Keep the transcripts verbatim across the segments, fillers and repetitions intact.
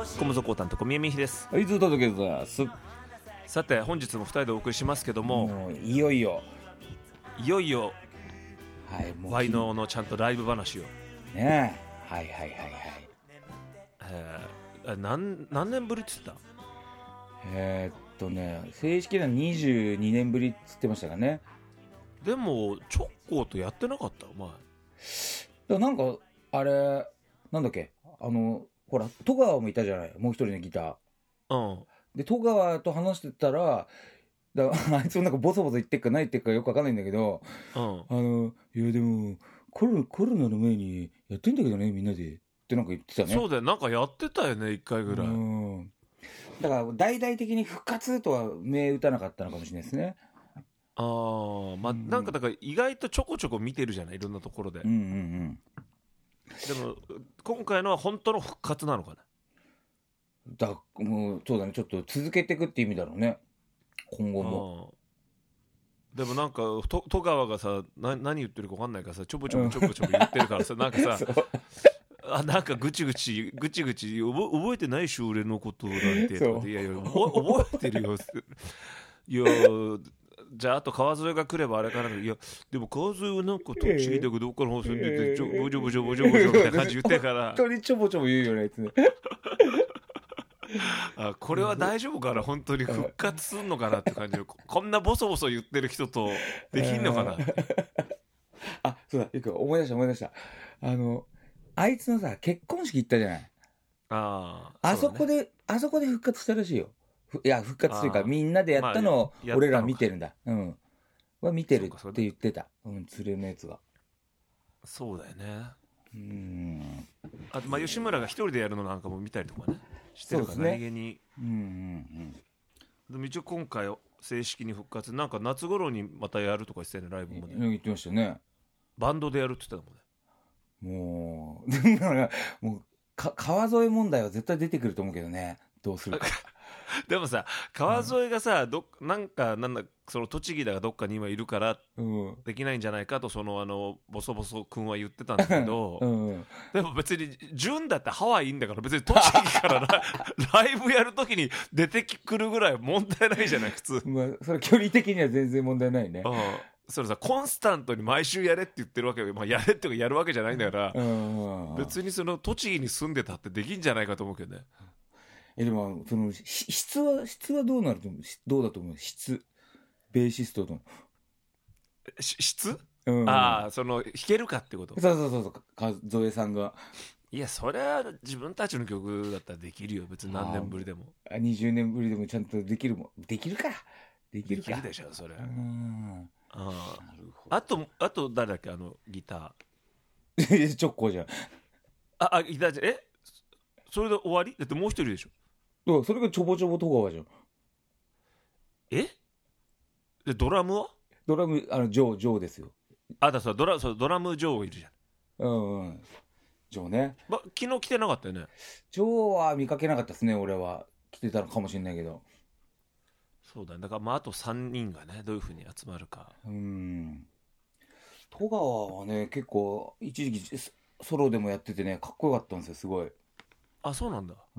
小室孝太と小宮美秀です。 はい、ずっと届けてます。 さて本日もふたりでお送りしますけども、 もういよいよいよいよはいもうワイノのちゃんとライブ話をねえはいはいはいはいえー、何, 何年ぶりって言ったえー、っとね正式なにじゅうにねんぶりって言ってましたかね。 でもチョッコーとやってなかったお前。 だなんかあれなんだっけあのほら戸川もいたじゃない、もう一人のギター。うんで戸川と話してたらだあいつもなんかボソボソ言ってっか何言ってっかよくわかんないんだけど、 うん、 あのいやでもコロコロナの前にやってんだけどねみんなでってなんか言ってたね。 そうだよ、なんかやってたよねいっかいぐらい。 うんだから大々的に復活とは銘打たなかったのかもしれないですね。 ああまあ、うん、なんかだから意外とちょこちょこ見てるじゃないいろんなところで、 うんうんうん、 でも今回のは本当の復活なのかな。 だもうそうだね、ちょっと続けていくって意味だろうね今後も。 でもなんかと戸川がさな何言ってるか分かんないからさちょぼちょぼちょぼちょぼ言ってるからさ、うん、なんかさあなんかぐちぐちぐちぐち覚えてないし俺のことなんてとかでいやいや覚えてるよいやじゃああと川添が来ればあれからいやでも川添はなんか栃木だけどっかの方住んでてちょぼちょぼちょぼちょぼちょみたいな感じ言ってから本当にちょぼちょぼ言うよねあいつねあこれは大丈夫かな本当に復活すんのかなって感じでこんなボソボソ言ってる人とできんのかなあそうだよく思い出した思い出したあのあいつのさ結婚式行ったじゃない。 ああ そ,、ね、あそこであそこで復活したらしいよ。いや復活というかみんなでやったのを俺ら見てるんだ、まあ、うんは見てるって言ってたうん連れのやつが。 そうだよね。 うんあとまあ吉村が一人でやるのなんかも見たりとかねしてるから何気に、 うんうんうん、 でも一応今回正式に復活なんか夏頃にまたやるとか言ってたよねライブもね。 言ってましたね。 バンドでやるって言ってたもんね。 もうだからもうか川添問題は絶対出てくると思うけどねどうするかでもさ川添がさ、うん、どなんかなんだその栃木だがどっかに今いるからできないんじゃないかとそのあのボソボソ君は言ってたんだけど、うん、でも別に純だってハワイいいんだから別に栃木からラ, ライブやるときに出てくるぐらい問題ないじゃない普通、 まあ、それ距離的には全然問題ないね。 うんそれさコンスタントに毎週やれって言ってるわけよ、まあ、やれっていうかやるわけじゃないんだから、うん、別にその栃木に住んでたってできんじゃないかと思うけどね。 えでもその質は質はどうなると思うどうだと思う質ベーシストの質、うん、ああその弾けるかってこと。 そうそうそうそう川添さんがいやそれは自分たちの曲だったらできるよ別に何年ぶりでもあにじゅうねんぶりでもちゃんとできるもんできるかできるかできるでしょそれ。 うんああとあと誰だっけあのギターチョッコじゃん。 ああギターじゃえそれで終わりだってもう一人でしょ。 だからそれがちょぼちょぼ戸川じゃん。 えでドラムはドラムあのジョージョーですよ。 あだそうドラそうドラムジョーいるじゃん。 うんうんジョーね、 ま、昨日来てなかったよね。 ジョーは見かけなかったですね俺は。来てたのかもしれないけど。 そうだねだからまああとさんにんがねどういう風に集まるか。 うん戸川はね結構一時期ソロでもやっててねかっこよかったんですよすごい。 あそうなんだ。 うん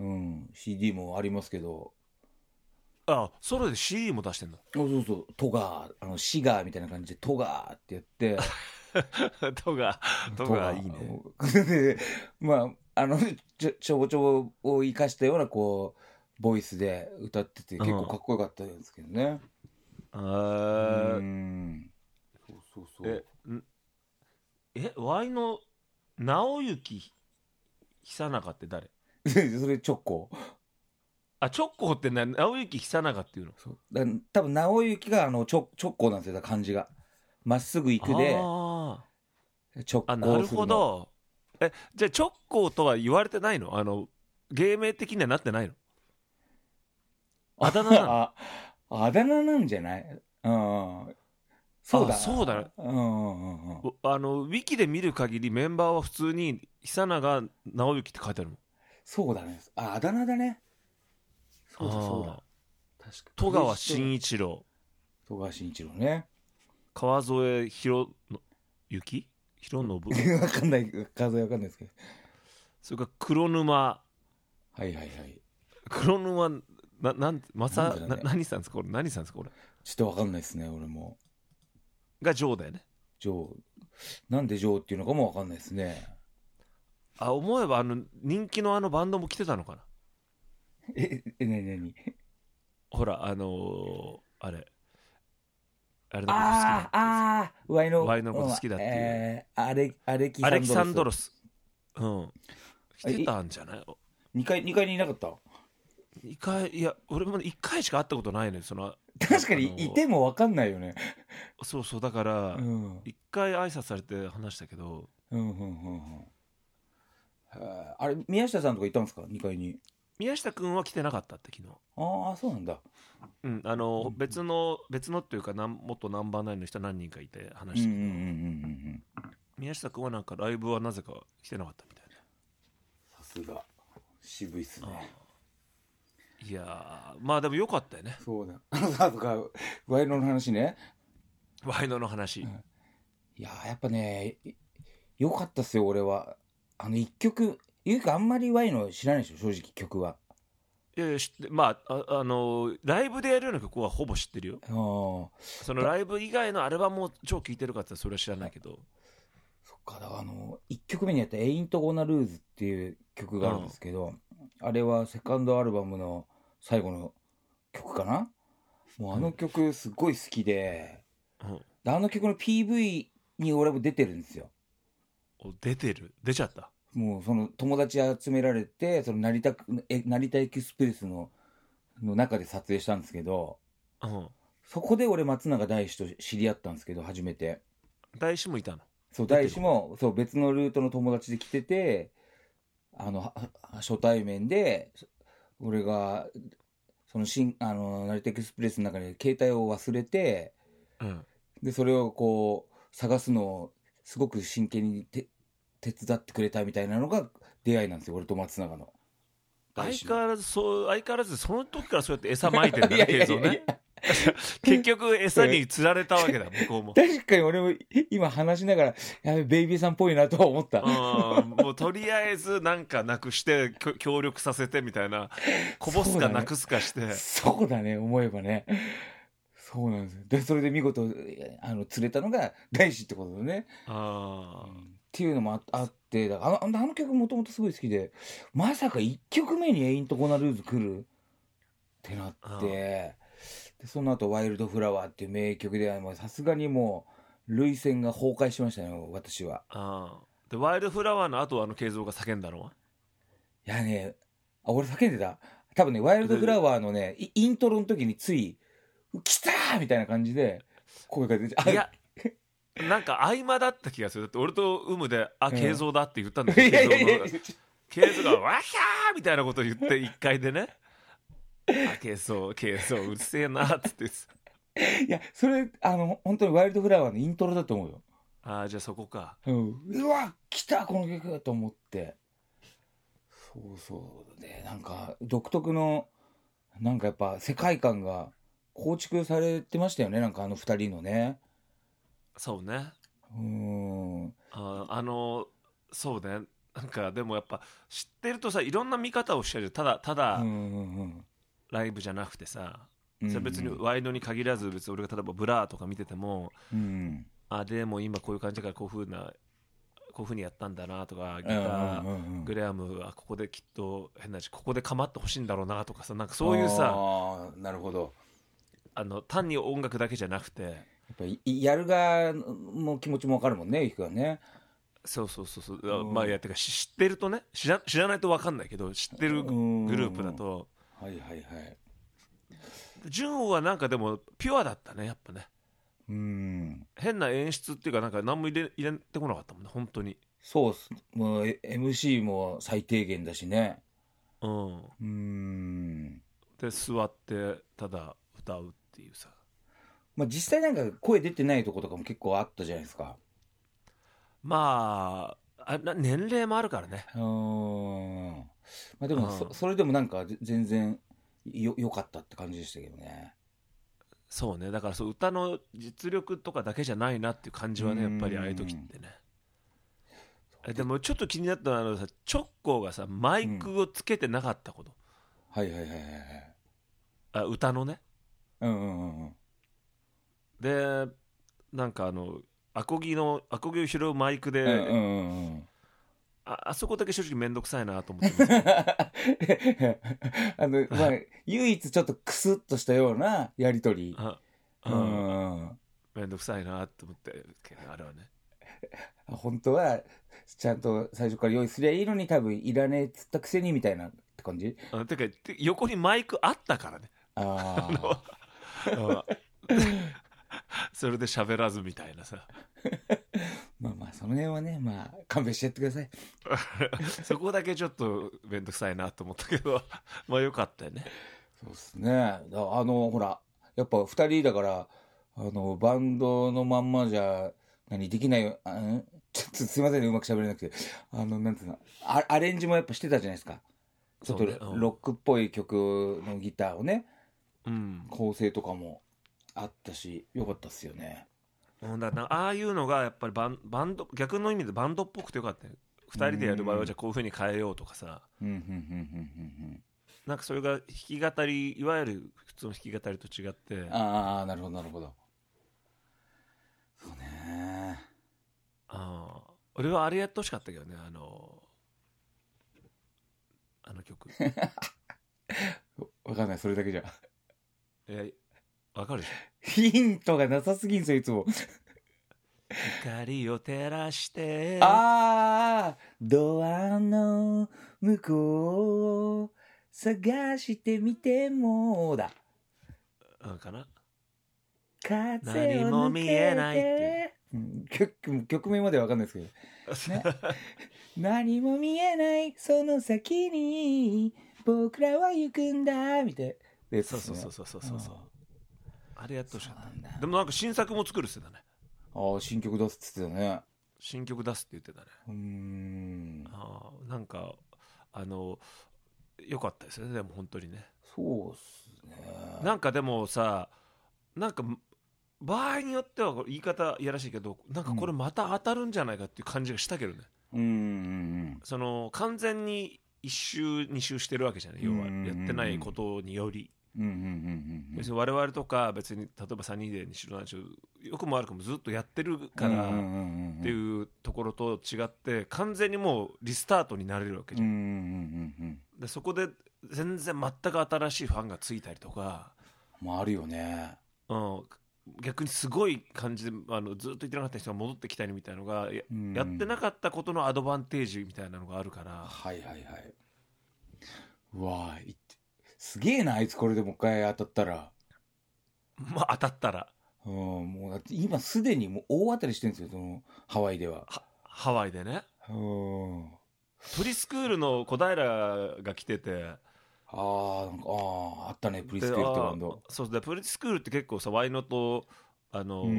シーディー もありますけど。 あソロで シーディー も出してんだ。 そうそうそう戸川あのシガーみたいな感じで戸川ってやって戸川戸川いいねまああのちょちょぼちょぼを生かしたようなこうボイスで歌ってて結構かっこよかったんですけどね。 あーうんそうそうそうええワイの直行久永って誰それチョコあチョッコってな直行久永っていうの。 そうだ多分直行があのチョチョッコなんですよ漢字がまっすぐ行くであチョッコあなるほど。えじゃあチョッコとは言われてないのあの芸名的にはなってないのあだ名なのああだ名なんじゃない。うんそうだそうだ、 うんうんうん、 あのウィキで見る限りメンバーは普通に久永直行って書いてあるもん。 そうだねああだ名だね。そうだそうだ確か戸川慎一郎戸川慎一郎ね川添弘之弘信わかんない数えわかんないですけどそれから黒沼はいはいはい。 黒沼はななんまさなんだろうねな何さんですかこれ何さんですかこれちょっとわかんないですね、俺も。 がジョーだよね。 ジョー。なんでジョーっていうのかもわかんないですね。 あ、思えばあの人気のあのバンドも来てたのかな。 え、え、なになにほらあのー、あれあれのこと好きだあー、あー、ワイの、 ワイのこと好きだっていう、 えー、アレ、アレキサンドロス。 アレキサンドロス。うん来てたんじゃない。 にかい、にかいにいなかったにかい、いや俺もいっかいしか会ったことないのよその。 確かにいてもわかんないよね。 そうそうだからうんいっかい挨拶されて話したけど、 うんうんうんうんあれ宮下さんとかいたんですかにかいに。 宮下くんは来てなかったって昨日。 ああそうなんだ。 うんあの別の別のっていうかなんもっとナンバーナインの人何人かいて話したけど、 うんうんうんうんうん宮下くんはなんかライブはなぜか来てなかったみたいさすが渋いっすね。 な。いやーまあでもよかったよね。 そうだあとかワイロの話ね。 ワイノの話、 うん、いややっぱねよかったっすよ俺は。あの一曲ゆうかあんまりワイの知らないでしょ正直曲は。 いやいや知ってまあ あ, あのライブでやるような曲はほぼ知ってるよ。そのライブ以外のアルバムを超聴いてるかってそれは知らないけど。 そっかだからあのいっきょくめにやった「Ain't Gonna Lose」っていう曲があるんですけど、うん、あれはセカンドアルバムの最後の曲かな。もうあの曲すっごい好きで、うん、であの曲の ピーブイ に俺も出てるんですよ。 出てる出ちゃった。 もうその友達集められてその成田え成田エクスプレスのの中で撮影したんですけど、うん、そこで俺松永大志と知り合ったんですけど初めて。 大志もいたの。 そう大志もそう別のルートの友達で来ててあの初対面で俺がその新あの成田エクスプレスの中で携帯を忘れて、うん、でそれをこう探すのをすごく真剣にて手伝ってくれたみたいなのが出会いなんですよ俺と松永の。 相変わらずそう相変わらずその時からそうやって餌まいてるんだねケイゾね。結局餌に釣られたわけだ向こうも。 確かに俺も今話しながらやべベイビーさんっぽいなとは思った。 うんもうとりあえずなんかなくして協力させてみたいなこぼすかなくすかして。 そうだね、そうだね思えばねそうなんですよ。でそれで見事あの釣れたのが大志ってことだね。あ、うん、っていうのも あ, あってだからあのあの曲もともとすごい好きでまさかいっきょくめに「エイントゴナルーズ」来るってなってでその後ワイルドフラワー」っていう名曲でさすがにもう涙腺が崩壊しましたよ私は。 あでワイルドフラワーの後あの慶三が叫んだのは。 いやねあ俺叫んでた多分ねワイルドフラワーのねイントロの時につい来たーみたいな感じで声が出て、 いやなんか合間だった気がする。だって俺とウムであ慶三だって言ったんだけど、うん、慶三がわひゃーみたいなこと言っていっかいでねあ慶三慶三うるせえなっつっていやそれあの本当にワイルドフラワーのイントロだと思うよ。 ああじゃあそこか、 うん、うわ来たこの曲だと思ってそうそうでなんか独特のなんかやっぱ世界観が構築されてましたよねなんかあのふたりのね。 そうねうんああのそうねなんかでもやっぱ知ってるとさいろんな見方をしてる。ただただ、うんうんうん、ライブじゃなくてさ、うんうん、それ別にワイドに限らず別に俺が例えばブラーとか見てても、うんうん、あでも今こういう感じだからこういう風なこういう風にやったんだなとかギター、うんうんうん、グレアムはここできっと変なしここで構ってほしいんだろうなとかさなんかそういうさあなるほどあの単に音楽だけじゃなくてやっぱりやる側も気持ちも分かるもんねゆきくんはね。 そうそうそうそう、うん、まあいやてか知ってるとね知ら、知らないと分かんないけど知ってるグループだとはいはいはい純はなんかでもピュアだったねやっぱね。うん変な演出っていうかなんか何も入れ、入れてこなかったもんね本当に。 そうっすもう エムシー も最低限だしね。うんうんで座ってただ歌うっていうさ、 まあ、実際なんか声出てないとことかも結構あったじゃないですか。 まあ、あ年齢もあるからね。うん、 まあ、でも そ, それでもなんか全然よ良かったって感じでしたけどね。 そうねだからそう歌の実力とかだけじゃないなっていう感じはねやっぱりああいう時ってね。 そでもちょっと気になったのはあのさチョッコがさマイクをつけてなかったこと、 うん、はいはいはいはいあ歌のね、 うんうんうんうんでなんかあのアコギのアコギを拾うマイクで、 うんうんうんうんあ, あそこだけ正直めんどくさいなと思ってますあの、まあ、唯一ちょっとクスッとしたようなやりとり。 あうん。 めんどくさいなと思ってけどあれはね本当はちゃんと最初から用意すりゃいいのに多分いらねえっつったくせにみたいなって感じ。 あてかて横にマイクあったからねああそれで喋らずみたいなさまあまあその辺はねまあ勘弁してやってくださいそこだけちょっとめんどくさいなと思ったけどまあよかったよね。 そうですね。あのほらやっぱふたりだからあのバンドのまんまじゃ何できないよ。あちょっとすいませんねうまく喋れなくてあのなんつうの ア, アレンジもやっぱしてたじゃないですか。ちょっとロックっぽい曲のギターをね、うん、構成とかもあったしよかったっすよね。 うん、だからああいうのがやっぱりバンバンド逆の意味でバンドっぽくてよかったよ。ふたりでやる場合はじゃあこういう風に変えようとかさ、うんうんうんうんうん、なんかそれが弾き語りいわゆる普通の弾き語りと違って、 ああなるほどなるほど。そうね。 ああ俺はあれやってほしかったけどねあのあの曲わかんないそれだけじゃえわかるでしょ。 ヒントがなさすぎんすよいつも光を照らしてああドアの向こうを探してみてもだうんかな風を抜けて何も見えないって、 うん、曲, 曲名までは分かんないですけど、ね、何も見えないその先に僕らは行くんだみたいな、ね、 そうそうそうそうそうそうそうあれやってほしかった。でもなんか新作も作るって言ってたね。 ああ新曲出すって言ってたね。 新曲出すって言ってたね。 うーんあなんかあの良かったですよねでも本当にね。 そうっすね。 なんかでもさなんか場合によっては言い方いやらしいけどなんかこれまた当たるんじゃないかっていう感じがしたけどね。 うんうんうんその完全に一周二周してるわけじゃない要はやってないことにより。うんうんうんうん、別に我々とか別に例えばさんにんで西野なんちゅうよくも悪くもずっとやってるからっていうところと違って完全にもうリスタートになれるわけじゃん、うんうんうんうん、でそこで全然全く新しいファンがついたりとかもあるよね、 うん、逆にすごい感じであのずっと言ってなかった人が戻ってきたりみたいなのが や,、うん、やってなかったことのアドバンテージみたいなのがあるからはいはいはい。うわーいすげえなあいつこれでもう一回当たったらまあ当たったらうんもうだって今すでにもう大当たりしてるんですよそのハワイでは。 はハワイでねうんプリスクールの小平が来ててあーなんかああったねプリスクールってバンド。 そうでプリスクールって結構さワイノとあの、うん、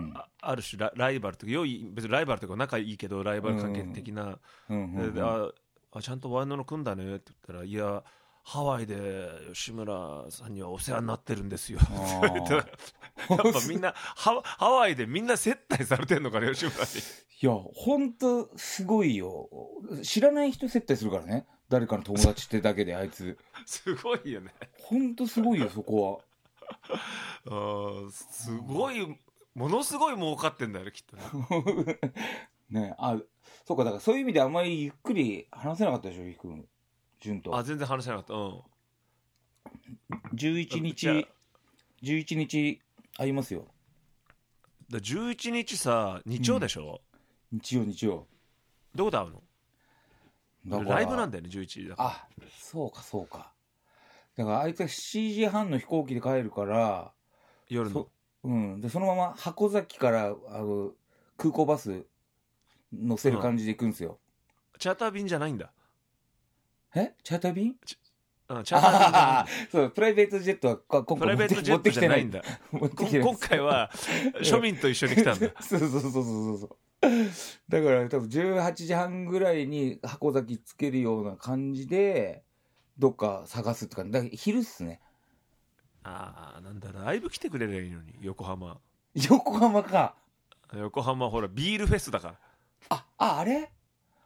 あ, ある種 ラ, ライバルというか良い別にライバルというか仲いいけどライバル関係的な、うんうんうん、でああちゃんとワイノの組んだねって言ったらいやハワイで吉村さんにはお世話になってるんですよやっぱみんな ハ, ハワイでみんな接待されてんのかね吉村に。 いやほんとすごいよ知らない人接待するからね誰かの友達ってだけであいつすごいよねほんとすごいよそこはあすごいものすごい儲かってんだよねきっとねねあそうかだからそういう意味であんまりゆっくり話せなかったでしょゆきくん順と。 あ全然話せなかった。うんじゅういちにちじゅういちにち会いますよ。 だじゅういちにちさ日曜でしょ、 うん、日曜日曜どこで会うの。ライブなんだよねじゅういちじだから。 あそうかそうかだからあいつはしちじはんの飛行機で帰るから夜のうん、でそのまま箱崎からあの空港バス乗せる感じで行くんですよ、 うん、チャーター便じゃないんだ。 えチャーター便チャーター便じゃないそうプライベートジェットは今回プライベートジェットじゃないんだ今回は庶民と一緒に来たんだそうそうそうそうそうそうだから多分じゅうはちじはんぐらいに箱崎つけるような感じでどっか探すって感じだから昼っすね。 ああなんだライブ来てくれりゃいいのに横浜横浜か横浜ほらビールフェスだから。 あああれ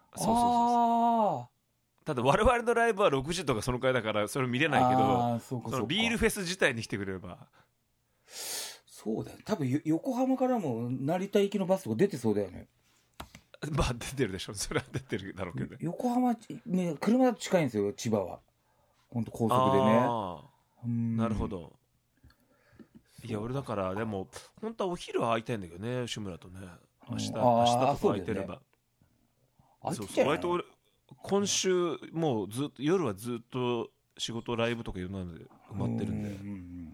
そうそうそうあただ我々のライブはろくじとかそのくらいだからそれ見れないけど、 あーそうかそうかそのビールフェス自体に来てくれれば。 そうだよ。多分よ横浜からも成田行きのバスとか出てそうだよね。 まあ出てるでしょ、それは出てるだろうけどね。 横浜ね、車だと近いんですよ、千葉は。本当高速でね。 あうんなるほど。いや俺だからでも本当はお昼は空いたいんだけどね、志村とね。明日、 うんあー明日とか空いてれば。 あそうっちじゃないそう割と俺今週もうずっと夜はずっと仕事ライブとかいろんなので埋まってるんで。 うんうん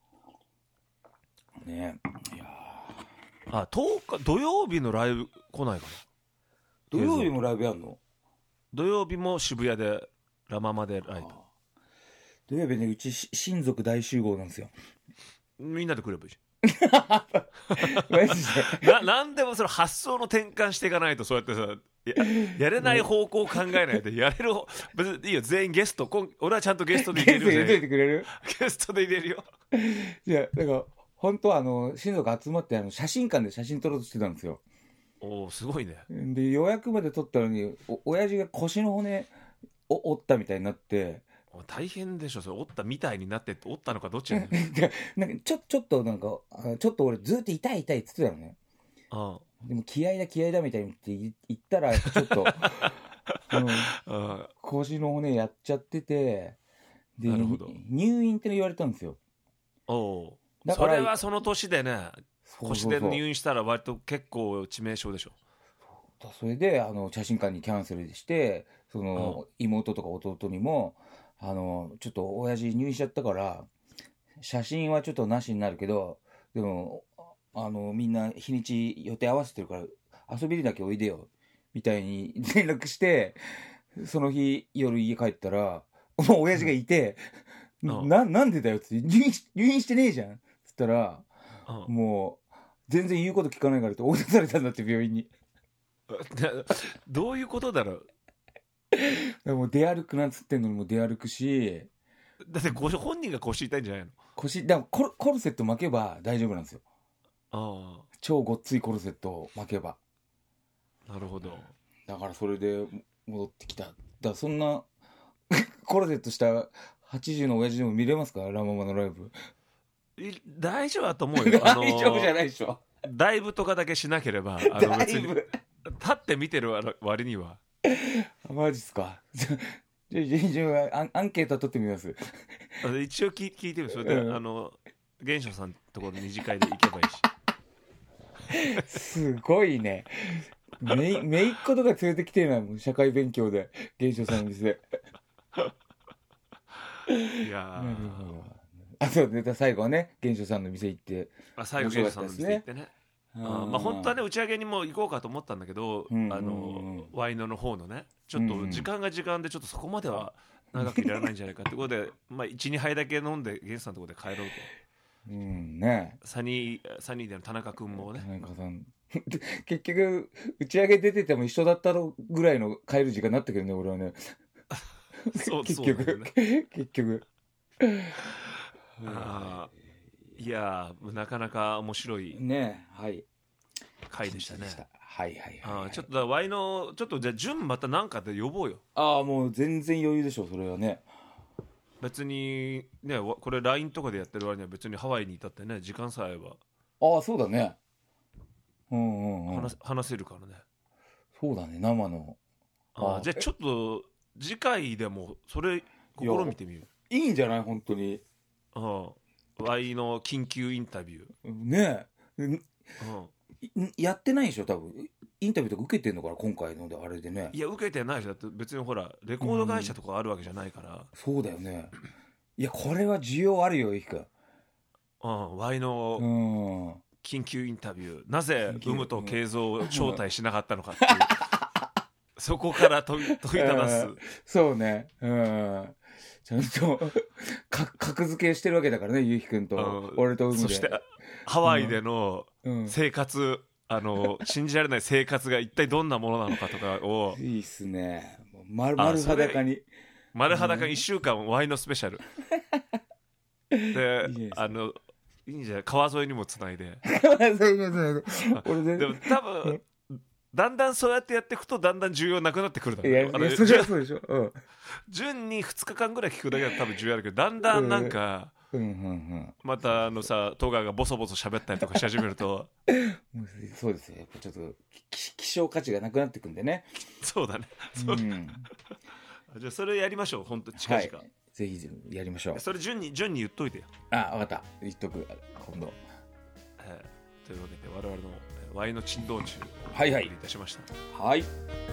うんねいやあとおか土曜日のライブ来ないかな。 土曜日もライブやんの？ 土曜日も渋谷でラママでライブ。 土曜日ね、うち親族大集合なんですよ。 みんなで来ればいいじマジでゃん。ななんでもその発想の転換していかないとそうやってさ や, やれない方向を考えないでやれる方別にいいよ全員ゲストこん俺はちゃんとゲストで入れるよゲスト入れといてくれる？ ゲストで入れるよ。 いやだから本当はあの親族集まってあの写真館で写真撮ろうとしてたんですよ。 おおすごいね。 で予約まで取ったのにお親父が腰の骨を折ったみたいになって大変でしょそれ折ったみたいになって折ったのかどっちなのなんかちょちょっとなんかちょっと俺ずっと痛い痛いって言ってたのね。 あでも気合だ気合だみたいに言ったらちょっとあのあ腰の骨やっちゃっててでなるほど入院って言われたんですよ。 おおだからそれはその年でねそうそうそう腰で入院したら割と結構致命傷でしょ。 それであの写真館にキャンセルしてその妹とか弟にもあのちょっと親父入院しちゃったから写真はちょっとなしになるけどでもあのみんな日にち予定合わせてるから遊びにだけおいでよみたいに連絡してその日夜家帰ったらもう親父がいて、うん、な, なんでだよって入院し入院してねえじゃんっつったら、うん、もう全然言うこと聞かないからって追い出されたんだって病院に。 どういうことだろう。 でも出歩くなんつってんのにも出歩くしだって本人が腰痛いんじゃないの。 腰だからコル、コルセット巻けば大丈夫なんですよ。 ああ超ごっついコルセットを巻けば。 なるほど。 だからそれで戻ってきた。だからそんなコルセットしたはちじゅうの親父でも見れますかラママのライブ。 大丈夫だと思うよ。 大丈夫じゃないでしょ。 ダイブとかだけしなければあの別に立って見てる割には。 マジっすか。じゃあアンケート取ってみます。 一応聞, 聞いてみる。それで、うん、あの玄翔さんのところ二次会で行けばいいし。すごいね。めめいっ子とか連れてきてるなもん社会勉強で玄翔さんの店で。 いやあそうで最後はね玄翔さんの店行って。 あ最後玄翔さんの店行ってね。あまあ本当はね打ち上げにも行こうかと思ったんだけど、うんうんうん、あのワイノの方のねちょっと時間が時間でちょっとそこまでは長くいられないんじゃないかってことでまあいちにはいだけ飲んでゲンさんのところで帰ろうと、 うんね、 サニーサニーでの田中君もね田中さん結局打ち上げ出てても一緒だったぐらいの帰る時間になったけどね俺はねそう結局そう、ね、結局あいやなかなか面白いねはい回でしたね。 はいはいはい、はい、 あちょっとワイのちょっとじゃあ潤また何かで呼ぼうよ。 ああもう全然余裕でしょそれはね。 別にねこれ ライン とかでやってる割には別にハワイにいたってね時間さえあればああそうだねうんうんうん話, 話せるからね。 そうだね生のああじゃあちょっと次回でもそれ試みてみる。 いいんじゃない本当に。 ああワイの緊急インタビューねえ、うんやってないでしょ多分インタビューとか受けてんのかな今回のであれでね。 いや受けてないでしょだって別にほらレコード会社とかあるわけじゃないから、うん、 そうだよね。いやこれは需要あるよゆきくん。 うん ワイの緊急インタビュー、なぜ有無と慶三を招待しなかったのかっていうそこから問い問いただす。 そうねうんちゃんと格付けしてるわけだからねゆきくんと俺と海で。 そしてハワイでの生活、うんうん、あの信じられない生活が一体どんなものなのかとかをいいっすね丸裸に丸裸にいっしゅうかんワイのスペシャルでいいあのいいんじゃない川沿いにもつないで川沿いにもつないで俺でも多分だんだんそうやってやっていくとだんだん重要なくなってくるだろう。 いやいやそれはそうでしょ、うん、 順にふつかかんぐらい聞くだけだと多分重要あるけど、だんだんなんか、 うんうんうん、 またあのさ戸川がボソボソ喋ったりとかし始めるとそうですよ、やっぱちょっと希少価値がなくなってくんでね。 そうだね、そう、うん、じゃあそれやりましょう、本当近々、はい、 ぜひやりましょう。 それ順に順に言っといてよ。 あ、分かった、言っとく今度、 えー、というわけで我々のワイの珍道中をお送りいたしました。 はい、はい。